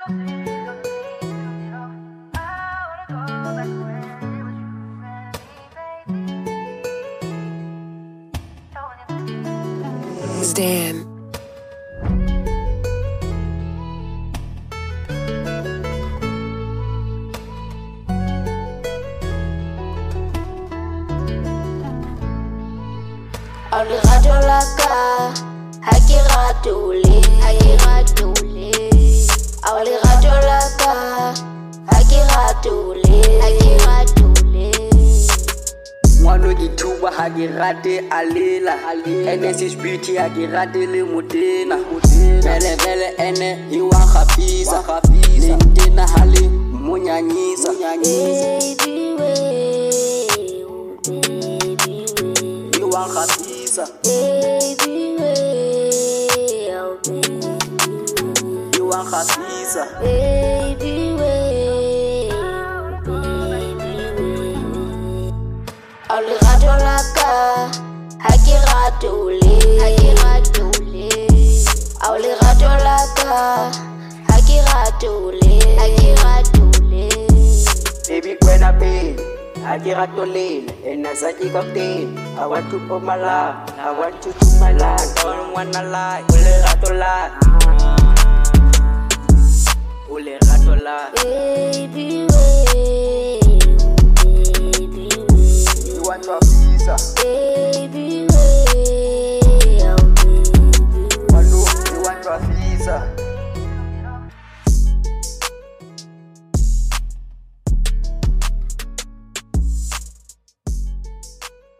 Stan. Oli radio la ka, ha ke ratole. Oli radio la ka, ha ke ratole. Ngwano ke thuba ha ke rate alela NSS beauty ha ke rate le motena Mele ene hi wa khapisa Nentena hale monyanyisa Baby we, oh baby we, Hi wa khapisa baby we, oh baby we, Hi wa khapisa baby we, oh baby we. Oli radio la ka, ha ke ratole. Oli radio la ka, ha ke ratole. Baby kwena pain ha ke ratolele Enazaki cocktail I want to put my life I want to do my life Don't wanna lie Ole ratola Ole ratola Baby way, baby way. You want to